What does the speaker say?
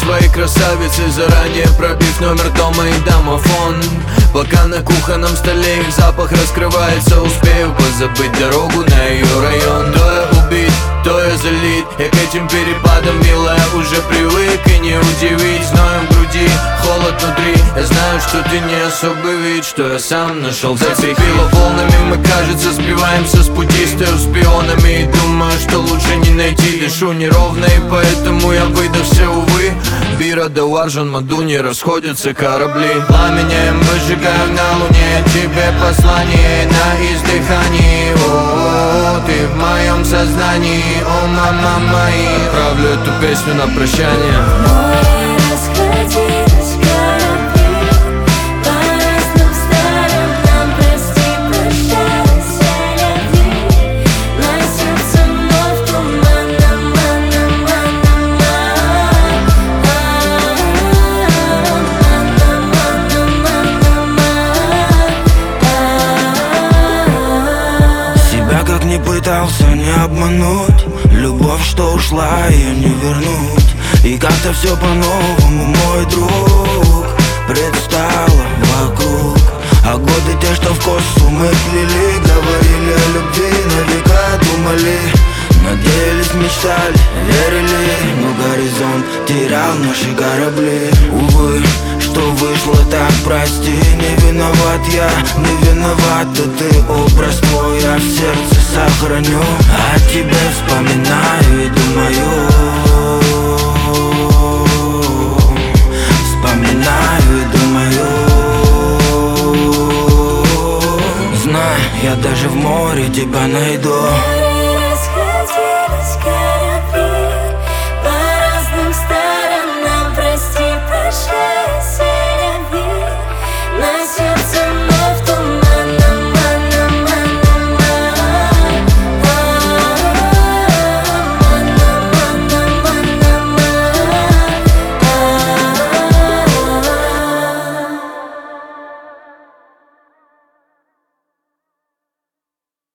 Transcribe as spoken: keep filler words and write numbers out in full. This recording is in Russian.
своей красавицы, заранее пробив номер дома и домофон. Пока на кухонном столе их запах раскрывается, успею позабыть дорогу на ее район. То я убить, то я залит, я к этим перепадам, милая, уже привык. И не удивить, зноем в груди, холод внутри. Я знаю, что ты не особо видишь, что я сам нашел. Зацепило волнами, мы, кажется, сбиваемся с пути. Стою шпионами и думаю, что лучше не найти. Дышу неровно, и поэтому я выдохся, увы. Бира да Варжан, Маду, не расходятся корабли. Пламенем выжигаю на луне тебе послание на издыхании. О, ты в моем сознании, о, мама мои. Отправлю эту песню на прощание. Море расходилось корабли по разным сторонам. Прости, прощай, селяви. На сердце вновь туман, ман, ман, ман, ман. Себя как не пытался не обмануть, любовь, что ушла, ее не вернуть. И как-то все по-новому, мой друг, предстало вокруг. А годы те, что в косу мы плели, говорили о любви, на века думали, надеялись, мечтали, верили. Но горизонт терял наши корабли. Увы, что вышло так, прости. Не виноват я, не виновата ты. Образ твой я в сердце сохраню, о тебе вспоминаю и думаю. Вспоминаю и думаю. Знай, я даже в море тебя найду.